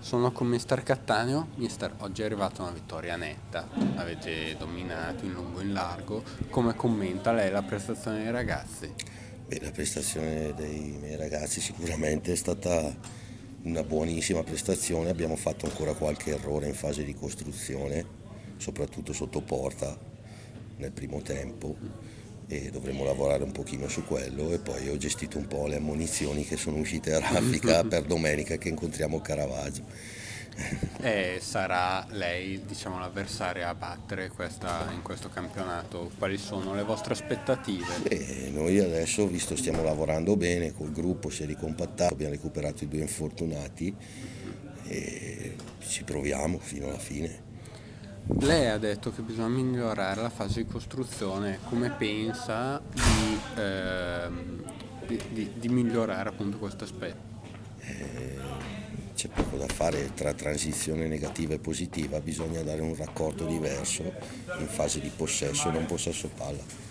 Sono con Mister Cattaneo. Mister, oggi è arrivata una vittoria netta, avete dominato in lungo e in largo. Come commenta lei la prestazione dei ragazzi? Beh, la prestazione dei miei ragazzi sicuramente è stata una buonissima prestazione, abbiamo fatto ancora qualche errore in fase di costruzione, soprattutto sotto porta nel primo tempo e dovremo lavorare un pochino su quello e poi ho gestito un po' le ammonizioni che sono uscite a raffica per domenica che incontriamo Caravaggio. E sarà lei, diciamo, l'avversaria a battere in questo campionato? Quali sono le vostre aspettative? E noi adesso, visto stiamo lavorando bene, col gruppo si è ricompattato, abbiamo recuperato i due infortunati e ci proviamo fino alla fine. Lei ha detto che bisogna migliorare la fase di costruzione. Come pensa di migliorare appunto questo aspetto? C'è poco da fare tra transizione negativa e positiva, bisogna dare un raccordo diverso in fase di possesso e non possesso palla.